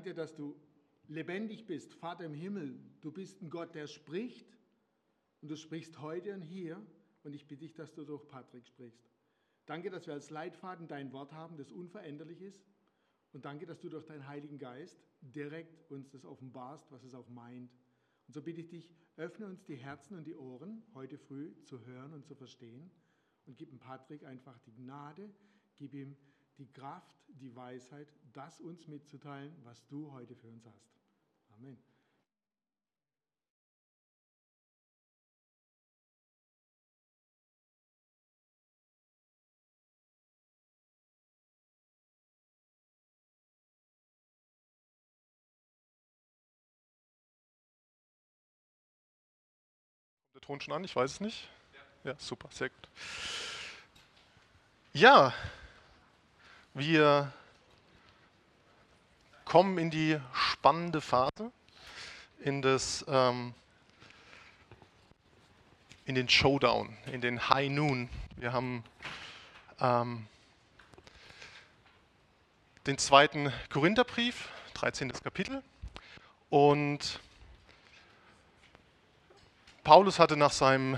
danke dir, dass du lebendig bist, Vater im Himmel. Du bist ein Gott, der spricht und du sprichst heute und hier und ich bitte dich, dass du durch Patrick sprichst. Danke, dass wir als Leitfaden dein Wort haben, das unveränderlich ist und danke, dass du durch deinen Heiligen Geist direkt uns das offenbarst, was es auch meint. Und so bitte ich dich, öffne uns die Herzen und die Ohren heute früh zu hören und zu verstehen und gib dem Patrick einfach die Gnade, gib ihm die Kraft, die Weisheit, das uns mitzuteilen, was du heute für uns hast. Amen. Der Ton schon an? Ich weiß es nicht. Ja, super, sehr gut. Ja, wir kommen in die spannende Phase, in den Showdown, in den High Noon. Wir haben den 2. Korintherbrief, 13. Kapitel. Und Paulus hatte nach seinem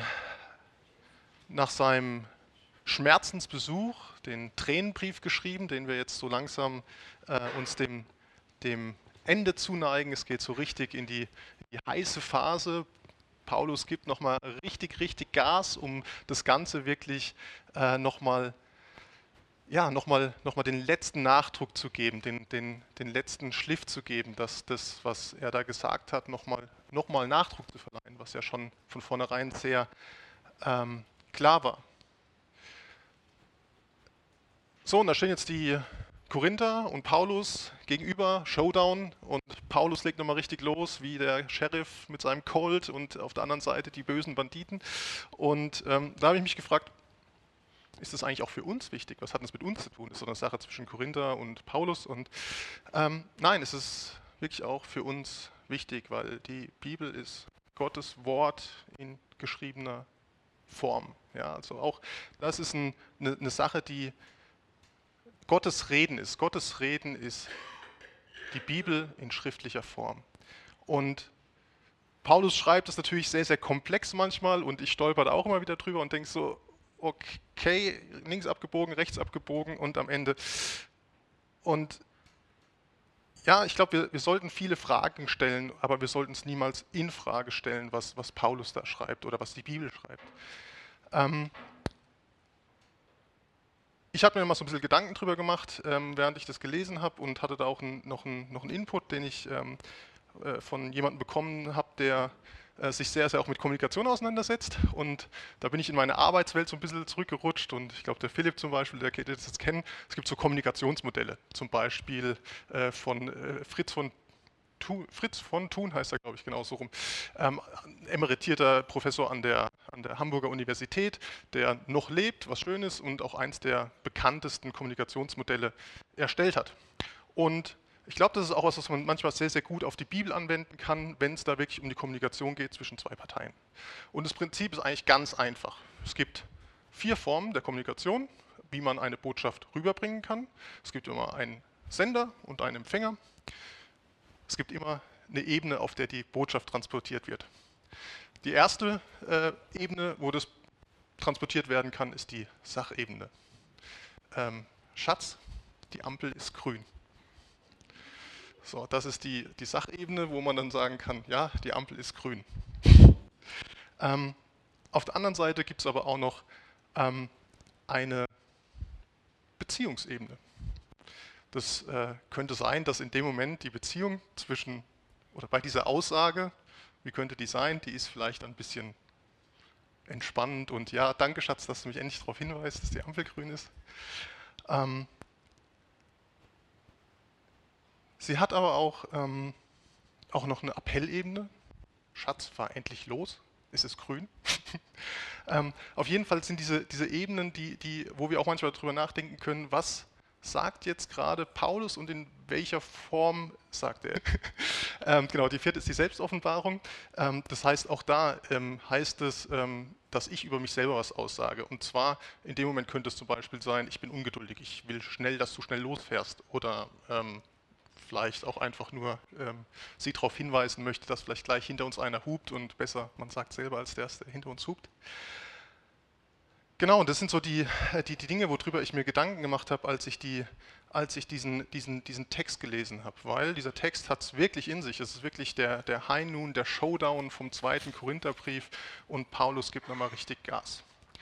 Schmerzensbesuch den Tränenbrief geschrieben, den wir jetzt so langsam uns dem Ende zuneigen. Es geht so richtig in die heiße Phase. Paulus gibt nochmal richtig Gas, um das Ganze wirklich nochmal den letzten Nachdruck zu geben, den letzten Schliff zu geben, dass das, was er da gesagt hat, nochmal Nachdruck zu verleihen, was ja schon von vornherein sehr klar war. So, und da stehen jetzt die Korinther und Paulus gegenüber, Showdown, und Paulus legt nochmal richtig los, wie der Sheriff mit seinem Colt und auf der anderen Seite die bösen Banditen. Und da habe ich mich gefragt, ist das eigentlich auch für uns wichtig? Was hat das mit uns zu tun? Ist so eine Sache zwischen Korinther und Paulus? Und nein, es ist wirklich auch für uns wichtig, weil die Bibel ist Gottes Wort in geschriebener Form. Ja, also auch das ist eine Sache, die Gottes Reden ist. Gottes Reden ist die Bibel in schriftlicher Form. Und Paulus schreibt es natürlich sehr, sehr komplex manchmal und ich stolper da auch immer wieder drüber und denke so, okay, links abgebogen, rechts abgebogen und am Ende. Und ja, ich glaube, wir sollten viele Fragen stellen, aber wir sollten es niemals in Frage stellen, was Paulus da schreibt oder was die Bibel schreibt. Ich habe mir mal so ein bisschen Gedanken drüber gemacht, während ich das gelesen habe und hatte da auch noch einen Input, den ich von jemandem bekommen habe, der sich sehr, sehr auch mit Kommunikation auseinandersetzt. Und da bin ich in meine Arbeitswelt so ein bisschen zurückgerutscht und ich glaube, der Philipp zum Beispiel, der wird das jetzt kennen, es gibt so Kommunikationsmodelle, zum Beispiel von Fritz von Thun heißt er, glaube ich, genau so rum. Emeritierter Professor an der Hamburger Universität, der noch lebt, was schön ist und auch eins der bekanntesten Kommunikationsmodelle erstellt hat. Und ich glaube, das ist auch was man manchmal sehr, sehr gut auf die Bibel anwenden kann, wenn es da wirklich um die Kommunikation geht zwischen zwei Parteien. Und das Prinzip ist eigentlich ganz einfach. Es gibt 4 Formen der Kommunikation, wie man eine Botschaft rüberbringen kann. Es gibt immer einen Sender und einen Empfänger. Es gibt immer eine Ebene, auf der die Botschaft transportiert wird. Die erste Ebene, wo das transportiert werden kann, ist die Sachebene. Schatz, die Ampel ist grün. So, das ist die Sachebene, wo man dann sagen kann, ja, die Ampel ist grün. Auf der anderen Seite gibt es aber auch noch eine Beziehungsebene. Das könnte sein, dass in dem Moment die Beziehung oder bei dieser Aussage, wie könnte die sein, die ist vielleicht ein bisschen entspannend und ja, danke Schatz, dass du mich endlich darauf hinweist, dass die Ampel grün ist. Sie hat aber auch noch eine Appellebene. Schatz, fahr endlich los, ist es grün? Auf jeden Fall sind diese Ebenen, wo wir auch manchmal darüber nachdenken können, was sagt jetzt gerade Paulus und in welcher Form sagt er? Genau, die 4. ist die Selbstoffenbarung. Das heißt, auch da heißt es, dass ich über mich selber was aussage. Und zwar, in dem Moment könnte es zum Beispiel sein, ich bin ungeduldig, ich will schnell, dass du schnell losfährst. Oder vielleicht auch einfach nur Sie darauf hinweisen möchte, dass vielleicht gleich hinter uns einer hupt und besser, man sagt selber, als der hinter uns hupt. Genau, und das sind so die Dinge, worüber ich mir Gedanken gemacht habe, als ich diesen Text gelesen habe, weil dieser Text hat es wirklich in sich. Es ist wirklich der High Noon, der Showdown vom 2. Korintherbrief und Paulus gibt nochmal richtig Gas.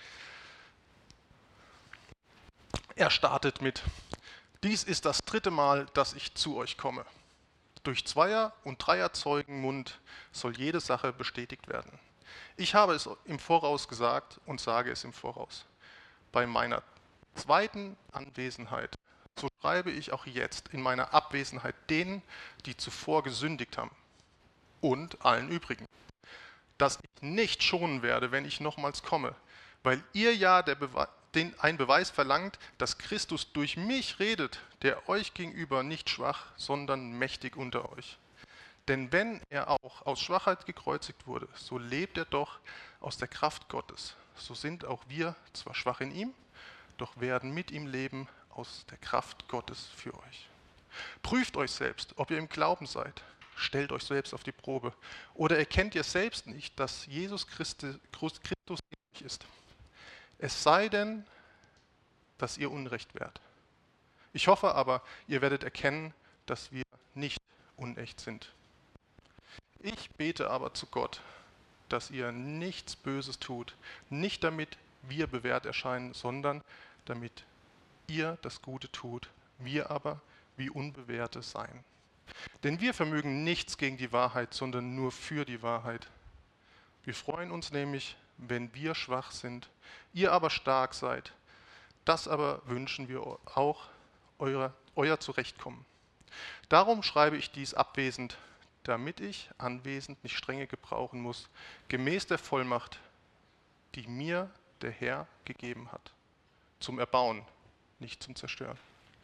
Er startet mit: Dies ist das 3. Mal, dass ich zu euch komme. Durch Zweier- und Dreierzeugenmund soll jede Sache bestätigt werden. Ich habe es im Voraus gesagt und sage es im Voraus. Bei meiner zweiten Anwesenheit, so schreibe ich auch jetzt in meiner Abwesenheit denen, die zuvor gesündigt haben, und allen übrigen, dass ich nicht schonen werde, wenn ich nochmals komme, weil ihr ja einen Beweis verlangt, dass Christus durch mich redet, der euch gegenüber nicht schwach, sondern mächtig unter euch. Denn wenn er auch aus Schwachheit gekreuzigt wurde, so lebt er doch aus der Kraft Gottes. So sind auch wir zwar schwach in ihm, doch werden mit ihm leben aus der Kraft Gottes für euch. Prüft euch selbst, ob ihr im Glauben seid. Stellt euch selbst auf die Probe. Oder erkennt ihr selbst nicht, dass Jesus Christus in euch ist? Es sei denn, dass ihr Unrecht wärt. Ich hoffe aber, ihr werdet erkennen, dass wir nicht unecht sind. Ich bete aber zu Gott, dass ihr nichts Böses tut, nicht damit wir bewährt erscheinen, sondern damit ihr das Gute tut, wir aber wie Unbewährte sein. Denn wir vermögen nichts gegen die Wahrheit, sondern nur für die Wahrheit. Wir freuen uns nämlich, wenn wir schwach sind, ihr aber stark seid. Das aber wünschen wir auch, euer Zurechtkommen. Darum schreibe ich dies abwesend, damit ich anwesend nicht strenge gebrauchen muss, gemäß der Vollmacht, die mir der Herr gegeben hat, zum Erbauen, nicht zum Zerstören.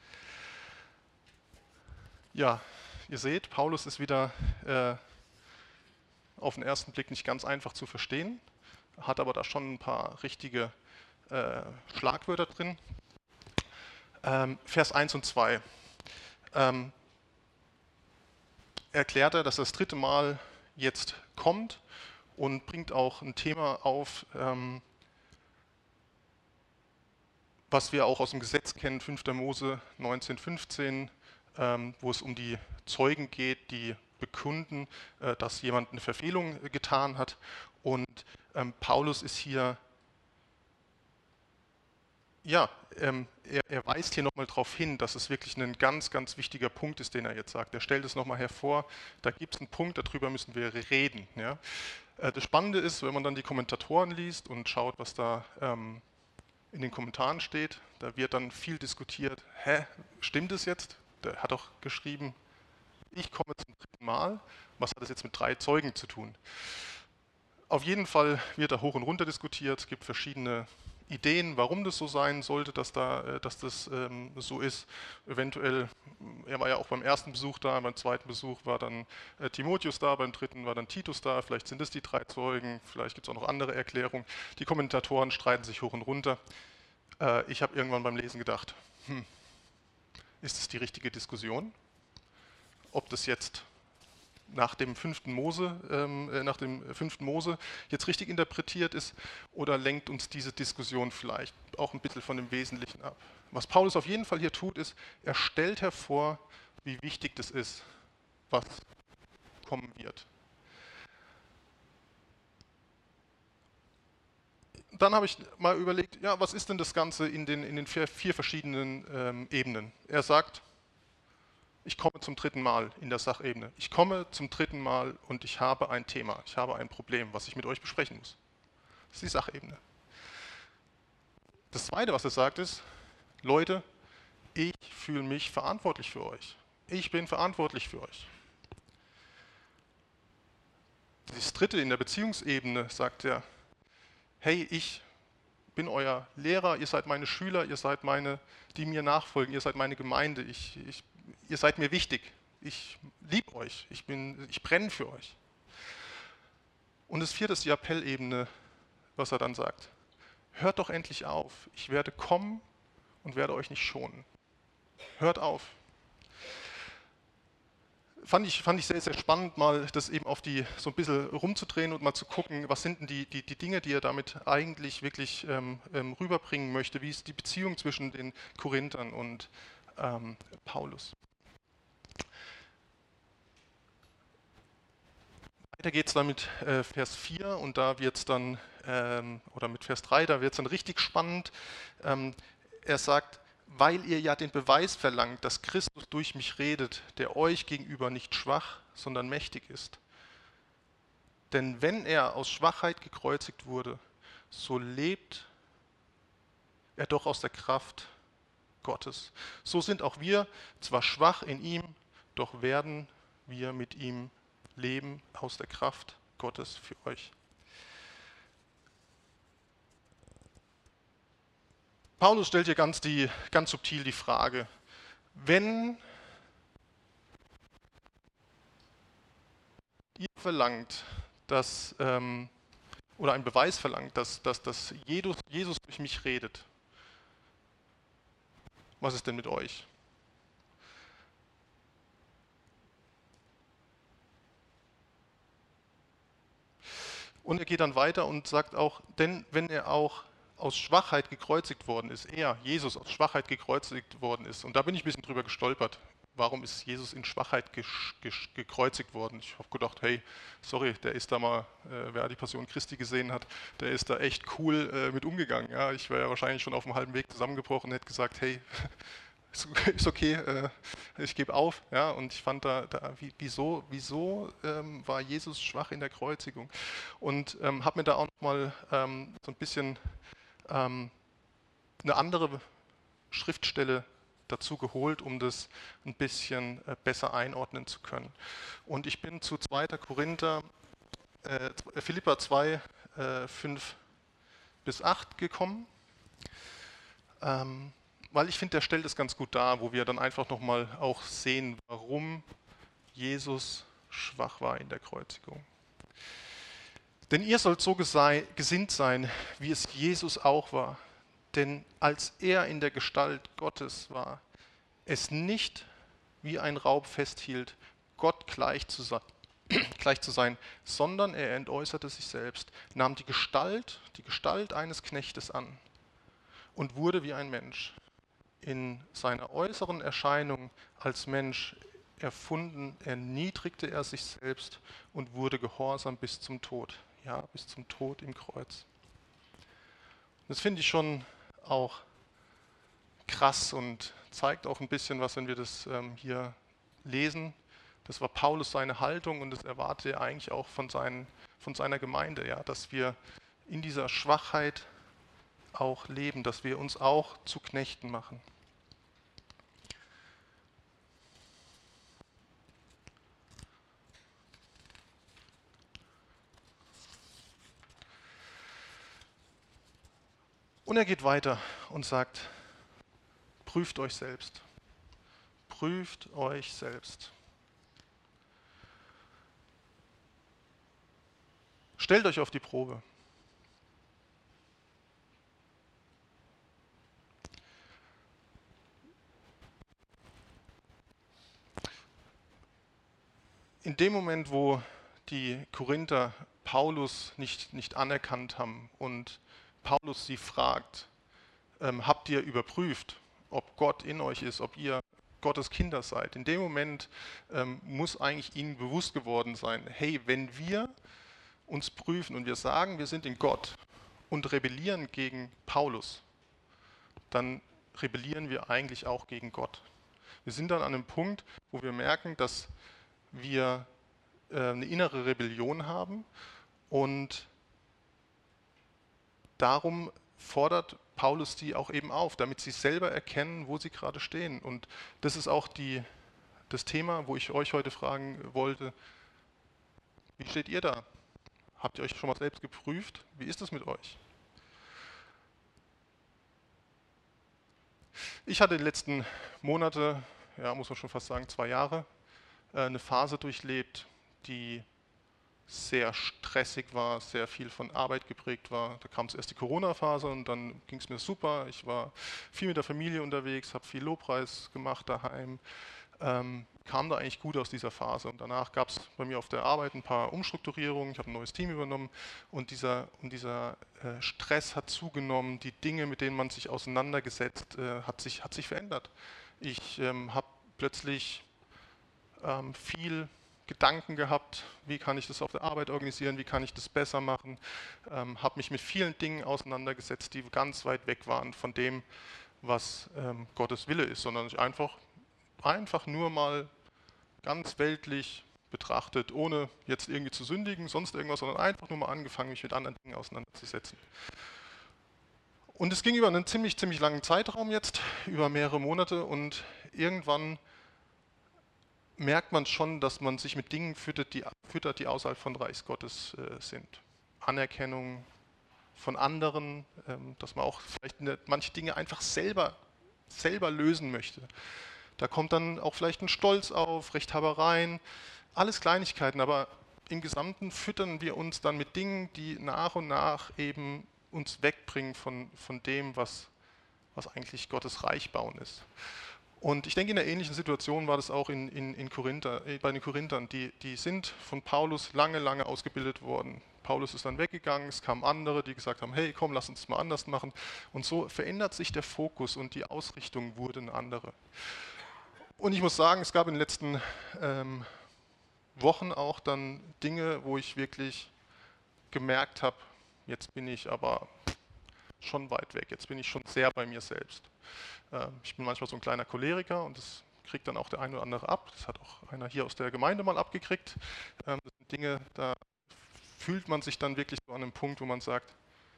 Ja, ihr seht, Paulus ist wieder auf den ersten Blick nicht ganz einfach zu verstehen, hat aber da schon ein paar richtige Schlagwörter drin. Vers 1 und 2 erklärt er, dass das 3. Mal jetzt kommt und bringt auch ein Thema auf, was wir auch aus dem Gesetz kennen, 5. Mose 19,15, wo es um die Zeugen geht, die bekunden, dass jemand eine Verfehlung getan hat. Und Paulus ist hier, ja, er weist hier nochmal darauf hin, dass es wirklich ein ganz, ganz wichtiger Punkt ist, den er jetzt sagt. Er stellt es nochmal hervor, da gibt es einen Punkt, darüber müssen wir reden. Ja. Das Spannende ist, wenn man dann die Kommentatoren liest und schaut, was da in den Kommentaren steht, da wird dann viel diskutiert, stimmt es jetzt? Der hat doch geschrieben, ich komme zum 3. Mal, was hat das jetzt mit 3 Zeugen zu tun? Auf jeden Fall wird da hoch und runter diskutiert, es gibt verschiedene Ideen, warum das so sein sollte, dass das so ist. Eventuell, er war ja auch beim ersten Besuch da, beim zweiten Besuch war dann Timotheus da, beim dritten war dann Titus da, vielleicht sind es die 3 Zeugen, vielleicht gibt es auch noch andere Erklärungen. Die Kommentatoren streiten sich hoch und runter. Ich habe irgendwann beim Lesen gedacht, ist es die richtige Diskussion? Ob das jetzt nach dem 5. Mose jetzt richtig interpretiert ist oder lenkt uns diese Diskussion vielleicht auch ein bisschen von dem Wesentlichen ab. Was Paulus auf jeden Fall hier tut, ist, er stellt hervor, wie wichtig das ist, was kommen wird. Dann habe ich mal überlegt, ja, was ist denn das Ganze in den 4 verschiedenen Ebenen? Er sagt, ich komme zum 3. Mal in der Sachebene. Ich komme zum 3. Mal und ich habe ein Thema, ich habe ein Problem, was ich mit euch besprechen muss. Das ist die Sachebene. Das Zweite, was er sagt, ist, Leute, ich fühle mich verantwortlich für euch. Ich bin verantwortlich für euch. Das Dritte in der Beziehungsebene sagt er, hey, ich bin euer Lehrer, ihr seid meine Schüler, ihr seid meine, die mir nachfolgen, ihr seid meine Gemeinde, ihr seid mir wichtig, ich liebe euch, ich brenne für euch. Und das 4. ist die Appellebene, was er dann sagt. Hört doch endlich auf, ich werde kommen und werde euch nicht schonen. Hört auf. fand ich sehr, sehr spannend, mal das eben auf die so ein bisschen rumzudrehen und mal zu gucken, was sind denn die Dinge, die er damit eigentlich wirklich rüberbringen möchte. Wie ist die Beziehung zwischen den Korinthern und Paulus? Weiter geht es dann mit Vers 4 und da wird es dann, oder mit Vers 3, da wird es dann richtig spannend. Er sagt, weil ihr ja den Beweis verlangt, dass Christus durch mich redet, der euch gegenüber nicht schwach, sondern mächtig ist. Denn wenn er aus Schwachheit gekreuzigt wurde, so lebt er doch aus der Kraft Gottes. So sind auch wir zwar schwach in ihm, doch werden wir mit ihm leben aus der Kraft Gottes für euch. Paulus stellt hier ganz subtil die Frage, wenn ihr verlangt, dass, oder einen Beweis verlangt, dass Jesus durch mich redet, was ist denn mit euch? Und er geht dann weiter und sagt auch, denn wenn er auch aus Schwachheit gekreuzigt worden ist, Jesus aus Schwachheit gekreuzigt worden ist, und da bin ich ein bisschen drüber gestolpert. Warum ist Jesus in Schwachheit gekreuzigt worden? Ich habe gedacht, hey, sorry, der ist da mal, wer die Passion Christi gesehen hat, der ist da echt cool mit umgegangen. Ja, ich wäre ja wahrscheinlich schon auf dem halben Weg zusammengebrochen und hätte gesagt, hey, ist okay, ich gebe auf. Ja, und ich fand wieso war Jesus schwach in der Kreuzigung? Und habe mir da auch nochmal so ein bisschen eine andere Schriftstelle dazu geholt, um das ein bisschen besser einordnen zu können. Und ich bin zu 2. Korinther, Philipper 2, 5 bis 8 gekommen, weil ich finde, der stellt es ganz gut dar, wo wir dann einfach nochmal auch sehen, warum Jesus schwach war in der Kreuzigung. Denn ihr sollt so gesinnt sein, wie es Jesus auch war. Denn als er in der Gestalt Gottes war, es nicht wie ein Raub festhielt, Gott gleich zu sein, sondern er entäußerte sich selbst, nahm die Gestalt eines Knechtes an und wurde wie ein Mensch. In seiner äußeren Erscheinung als Mensch erfunden, erniedrigte er sich selbst und wurde gehorsam bis zum Tod. Ja, bis zum Tod im Kreuz. Das finde ich schon auch krass und zeigt auch ein bisschen was, wenn wir das hier lesen. Das war Paulus seine Haltung und das erwartet er eigentlich auch von seiner Gemeinde, ja, dass wir in dieser Schwachheit auch leben, dass wir uns auch zu Knechten machen. Und er geht weiter und sagt, prüft euch selbst. Prüft euch selbst. Stellt euch auf die Probe. In dem Moment, wo die Korinther Paulus nicht anerkannt haben und Paulus sie fragt, habt ihr überprüft, ob Gott in euch ist, ob ihr Gottes Kinder seid? In dem Moment muss eigentlich ihnen bewusst geworden sein, hey, wenn wir uns prüfen und wir sagen, wir sind in Gott und rebellieren gegen Paulus, dann rebellieren wir eigentlich auch gegen Gott. Wir sind dann an einem Punkt, wo wir merken, dass wir eine innere Rebellion haben und darum fordert Paulus die auch eben auf, damit sie selber erkennen, wo sie gerade stehen. Und das ist auch das Thema, wo ich euch heute fragen wollte, wie steht ihr da? Habt ihr euch schon mal selbst geprüft? Wie ist es mit euch? Ich hatte die letzten Monate, ja, muss man schon fast sagen, 2 Jahre, eine Phase durchlebt, die sehr stressig war, sehr viel von Arbeit geprägt war. Da kam zuerst die Corona-Phase und dann ging es mir super. Ich war viel mit der Familie unterwegs, habe viel Lobpreis gemacht daheim, kam da eigentlich gut aus dieser Phase. Und danach gab es bei mir auf der Arbeit ein paar Umstrukturierungen, ich habe ein neues Team übernommen und dieser Stress hat zugenommen, die Dinge, mit denen man sich auseinandergesetzt, hat sich verändert. Ich habe plötzlich viel Gedanken gehabt, wie kann ich das auf der Arbeit organisieren, wie kann ich das besser machen, habe mich mit vielen Dingen auseinandergesetzt, die ganz weit weg waren von dem, was Gottes Wille ist, sondern ich einfach nur mal ganz weltlich betrachtet, ohne jetzt irgendwie zu sündigen, sonst irgendwas, sondern einfach nur mal angefangen, mich mit anderen Dingen auseinanderzusetzen. Und es ging über einen ziemlich langen Zeitraum jetzt, über mehrere Monate und irgendwann merkt man schon, dass man sich mit Dingen füttert, die außerhalb von Reichs Gottes sind. Anerkennung von anderen, dass man auch vielleicht manche Dinge einfach selber lösen möchte. Da kommt dann auch vielleicht ein Stolz auf, Rechthabereien, alles Kleinigkeiten, aber im Gesamten füttern wir uns dann mit Dingen, die nach und nach eben uns wegbringen von dem, was eigentlich Gottes Reich bauen ist. Und ich denke, in einer ähnlichen Situation war das auch bei den Korinthern. Die sind von Paulus lange ausgebildet worden. Paulus ist dann weggegangen, es kamen andere, die gesagt haben, hey, komm, lass uns mal anders machen. Und so verändert sich der Fokus und die Ausrichtung wurde eine andere. Und ich muss sagen, es gab in den letzten Wochen auch dann Dinge, wo ich wirklich gemerkt habe, jetzt bin ich aber schon weit weg, jetzt bin ich schon sehr bei mir selbst. Ich bin manchmal so ein kleiner Choleriker und das kriegt dann auch der eine oder andere ab. Das hat auch einer hier aus der Gemeinde mal abgekriegt. Das sind Dinge, da fühlt man sich dann wirklich so an einem Punkt, wo man sagt,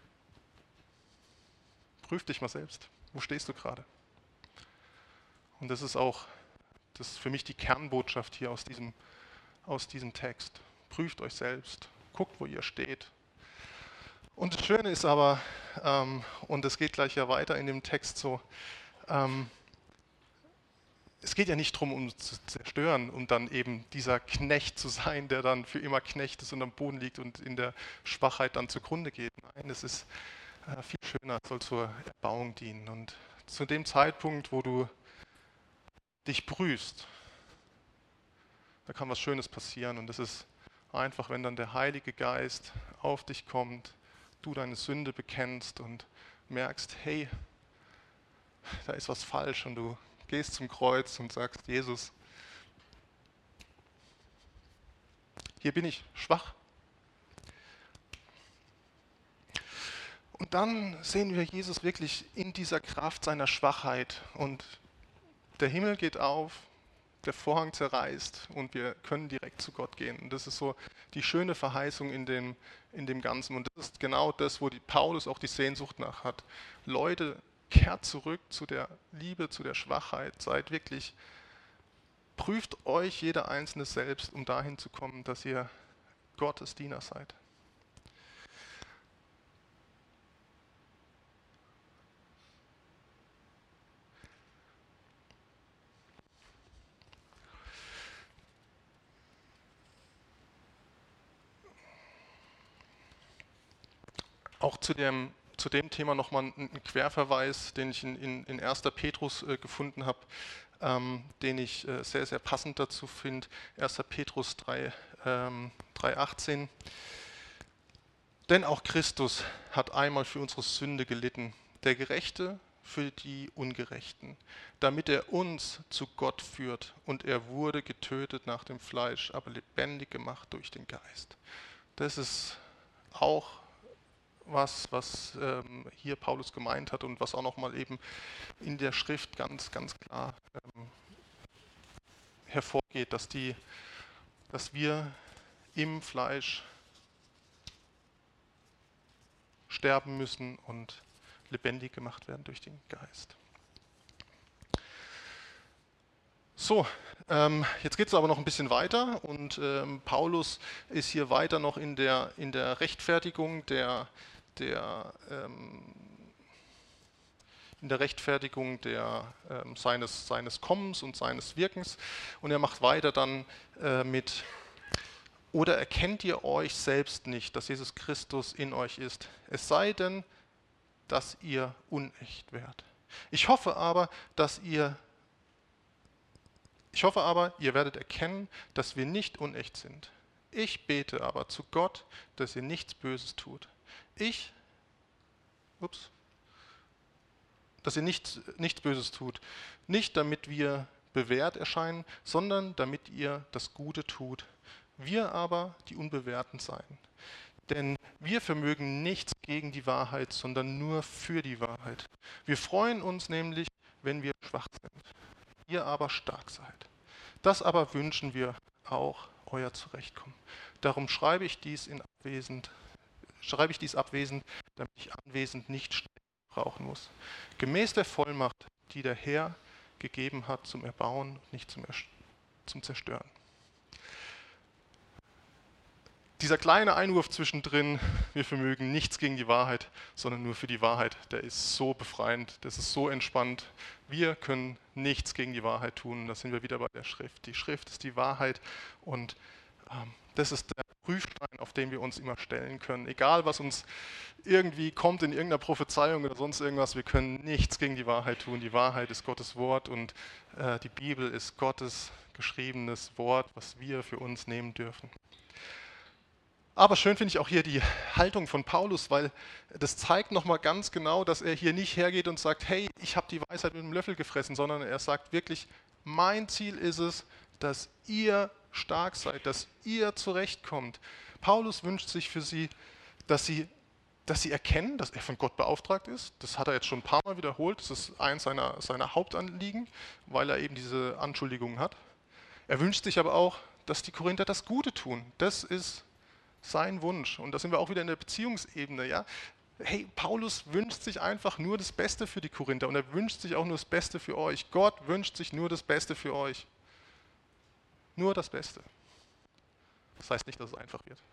prüf dich mal selbst, wo stehst du gerade? Und das ist für mich die Kernbotschaft hier aus diesem Text. Prüft euch selbst, guckt, wo ihr steht. Und das Schöne ist aber, und es geht gleich ja weiter in dem Text so, es geht ja nicht darum, um zu zerstören, um dann eben dieser Knecht zu sein, der dann für immer Knecht ist und am Boden liegt und in der Schwachheit dann zugrunde geht. Nein, es ist viel schöner, es soll zur Erbauung dienen. Und zu dem Zeitpunkt, wo du dich prüfst, da kann was Schönes passieren. Und das ist einfach, wenn dann der Heilige Geist auf dich kommt, du deine Sünde bekennst und merkst, hey, da ist was falsch und du gehst zum Kreuz und sagst, Jesus, hier bin ich schwach. Und dann sehen wir Jesus wirklich in dieser Kraft seiner Schwachheit und der Himmel geht auf, der Vorhang zerreißt und wir können direkt zu Gott gehen. Und das ist so die schöne Verheißung in dem Ganzen. Und das ist genau das, wo Paulus auch die Sehnsucht nach hat. Leute, kehrt zurück zu der Liebe, zu der Schwachheit. Prüft euch jeder Einzelne selbst, um dahin zu kommen, dass ihr Gottes Diener seid. Auch zu dem Thema nochmal ein Querverweis, den ich in 1. Petrus gefunden habe, den ich sehr passend dazu finde. 1. Petrus 3,18. Denn auch Christus hat einmal für unsere Sünde gelitten, der Gerechte für die Ungerechten, damit er uns zu Gott führt. Und er wurde getötet nach dem Fleisch, aber lebendig gemacht durch den Geist. Das ist auch was hier Paulus gemeint hat und was auch nochmal eben in der Schrift ganz klar hervorgeht, dass wir im Fleisch sterben müssen und lebendig gemacht werden durch den Geist. So, jetzt geht es aber noch ein bisschen weiter und Paulus ist hier weiter noch in der Rechtfertigung seines Kommens und seines Wirkens. Und er macht weiter dann mit, oder erkennt ihr euch selbst nicht, dass Jesus Christus in euch ist, es sei denn, dass ihr unecht wärt. Ich hoffe aber, dass ihr Ich hoffe aber, ihr werdet erkennen, dass wir nicht unecht sind. Ich bete aber zu Gott, dass ihr nichts Böses tut. Dass ihr nichts Böses tut. Nicht damit wir bewährt erscheinen, sondern damit ihr das Gute tut. Wir aber die Unbewährten sein. Denn wir vermögen nichts gegen die Wahrheit, sondern nur für die Wahrheit. Wir freuen uns nämlich, wenn wir schwach sind. Ihr aber stark seid. Das aber wünschen wir auch, euer Zurechtkommen. Darum schreibe ich dies abwesend, damit ich anwesend nicht Strenge brauchen muss. Gemäß der Vollmacht, die der Herr gegeben hat zum Erbauen und nicht zum Zerstören. Dieser kleine Einwurf zwischendrin, wir vermögen nichts gegen die Wahrheit, sondern nur für die Wahrheit, der ist so befreiend, das ist so entspannt. Wir können nichts gegen die Wahrheit tun, da sind wir wieder bei der Schrift. Die Schrift ist die Wahrheit und das ist der Prüfstein, auf den wir uns immer stellen können. Egal, was uns irgendwie kommt in irgendeiner Prophezeiung oder sonst irgendwas, wir können nichts gegen die Wahrheit tun. Die Wahrheit ist Gottes Wort und die Bibel ist Gottes geschriebenes Wort, was wir für uns nehmen dürfen. Aber schön finde ich auch hier die Haltung von Paulus, weil das zeigt nochmal ganz genau, dass er hier nicht hergeht und sagt, hey, ich habe die Weisheit mit dem Löffel gefressen, sondern er sagt wirklich, mein Ziel ist es, dass ihr stark seid, dass ihr zurechtkommt. Paulus wünscht sich für sie, dass sie erkennen, dass er von Gott beauftragt ist. Das hat er jetzt schon ein paar Mal wiederholt. Das ist eins seiner Hauptanliegen, weil er eben diese Anschuldigungen hat. Er wünscht sich aber auch, dass die Korinther das Gute tun. Das ist sein Wunsch. Und da sind wir auch wieder in der Beziehungsebene. Ja? Hey, Paulus wünscht sich einfach nur das Beste für die Korinther und er wünscht sich auch nur das Beste für euch. Gott wünscht sich nur das Beste für euch. Nur das Beste. Das heißt nicht, dass es einfach wird.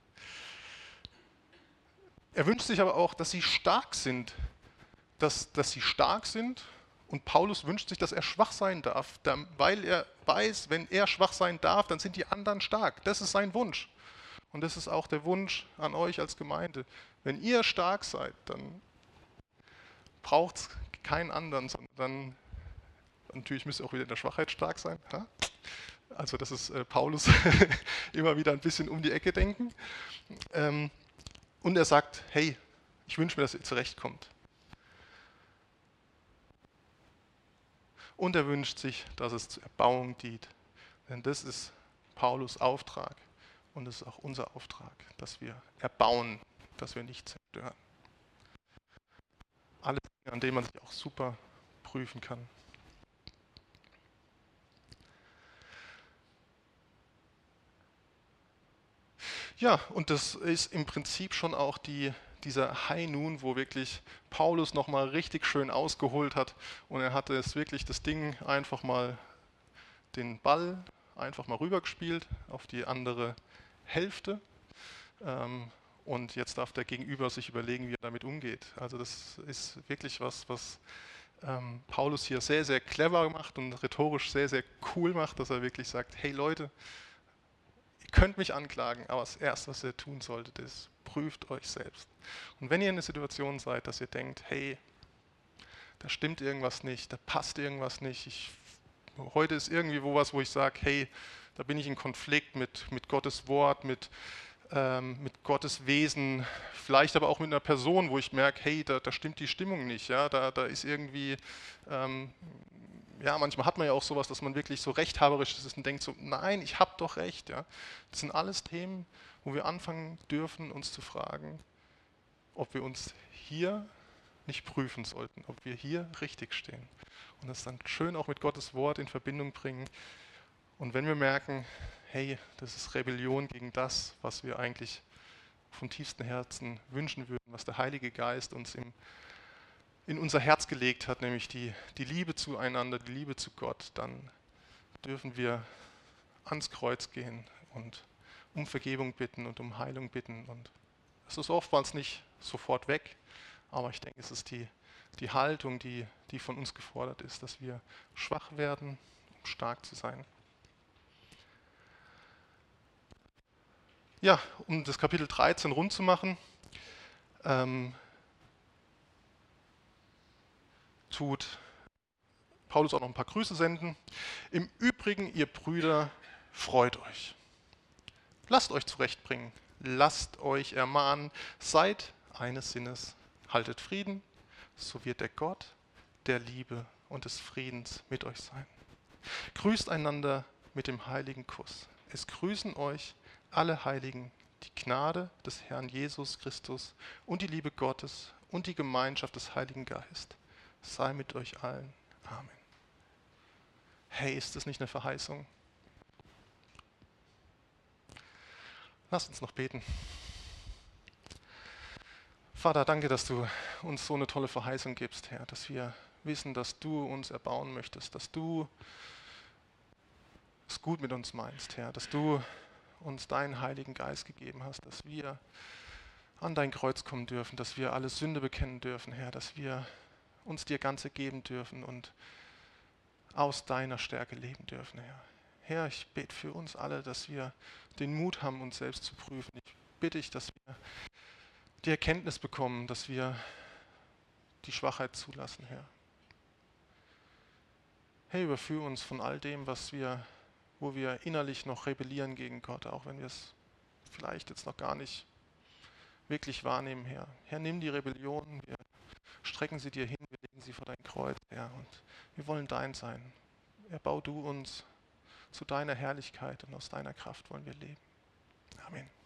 Er wünscht sich aber auch, dass sie stark sind. Dass sie stark sind und Paulus wünscht sich, dass er schwach sein darf, weil er weiß, wenn er schwach sein darf, dann sind die anderen stark. Das ist sein Wunsch. Und das ist auch der Wunsch an euch als Gemeinde. Wenn ihr stark seid, dann braucht es keinen anderen, sondern dann, natürlich müsst ihr auch wieder in der Schwachheit stark sein. Ja? Also das ist Paulus immer wieder ein bisschen um die Ecke denken. Und er sagt, hey, ich wünsche mir, dass ihr zurechtkommt. Und er wünscht sich, dass es zur Erbauung dient. Denn das ist Paulus Auftrag. Und es ist auch unser Auftrag, dass wir erbauen, dass wir nicht zerstören. Alles Dinge, an denen man sich auch super prüfen kann. Ja, und das ist im Prinzip schon auch dieser High Noon, wo wirklich Paulus nochmal richtig schön ausgeholt hat. Und er hatte es wirklich das Ding einfach mal den Ball einfach mal rübergespielt auf die andere Hälfte. Und jetzt darf der Gegenüber sich überlegen, wie er damit umgeht. Also das ist wirklich was Paulus hier sehr, sehr clever macht und rhetorisch sehr, sehr cool macht, dass er wirklich sagt, hey Leute, ihr könnt mich anklagen, aber das Erste, was ihr tun solltet, ist, prüft euch selbst. Und wenn ihr in einer Situation seid, dass ihr denkt, hey, da stimmt irgendwas nicht, da passt irgendwas nicht, heute ist irgendwie was, wo ich sage, hey, da bin ich in Konflikt mit Gottes Wort, mit Gottes Wesen, vielleicht aber auch mit einer Person, wo ich merke, hey, da stimmt die Stimmung nicht. Ja? Da ist irgendwie, ja, manchmal hat man ja auch sowas, dass man wirklich so rechthaberisch ist und denkt so, nein, ich habe doch recht. Ja? Das sind alles Themen, wo wir anfangen dürfen, uns zu fragen, ob wir uns hier nicht prüfen sollten, ob wir hier richtig stehen. Und das dann schön auch mit Gottes Wort in Verbindung bringen. Und wenn wir merken, hey, das ist Rebellion gegen das, was wir eigentlich vom tiefsten Herzen wünschen würden, was der Heilige Geist uns in unser Herz gelegt hat, nämlich die Liebe zueinander, die Liebe zu Gott, dann dürfen wir ans Kreuz gehen und um Vergebung bitten und um Heilung bitten. Und es ist oftmals nicht sofort weg, aber ich denke, es ist die Haltung, die von uns gefordert ist, dass wir schwach werden, um stark zu sein. Ja, um das Kapitel 13 rund zu machen, tut Paulus auch noch ein paar Grüße senden. Im Übrigen, ihr Brüder, freut euch. Lasst euch zurechtbringen. Lasst euch ermahnen. Seid eines Sinnes. Haltet Frieden, so wird der Gott der Liebe und des Friedens mit euch sein. Grüßt einander mit dem heiligen Kuss. Es grüßen euch alle Heiligen. Die Gnade des Herrn Jesus Christus und die Liebe Gottes und die Gemeinschaft des Heiligen Geistes sei mit euch allen. Amen. Hey, ist das nicht eine Verheißung? Lasst uns noch beten. Vater, danke, dass du uns so eine tolle Verheißung gibst, Herr, dass wir wissen, dass du uns erbauen möchtest, dass du es gut mit uns meinst, Herr, dass du uns deinen Heiligen Geist gegeben hast, dass wir an dein Kreuz kommen dürfen, dass wir alle Sünde bekennen dürfen, Herr, dass wir uns dir Ganze geben dürfen und aus deiner Stärke leben dürfen, Herr. Herr, ich bete für uns alle, dass wir den Mut haben, uns selbst zu prüfen. Ich bitte dich, dass wir die Erkenntnis bekommen, dass wir die Schwachheit zulassen, Herr. Herr, überführe uns von all dem, wo wir innerlich noch rebellieren gegen Gott, auch wenn wir es vielleicht jetzt noch gar nicht wirklich wahrnehmen, Herr. Herr, nimm die Rebellion, wir strecken sie dir hin, wir legen sie vor dein Kreuz, Herr, und wir wollen dein sein. Erbau du uns zu deiner Herrlichkeit und aus deiner Kraft wollen wir leben. Amen.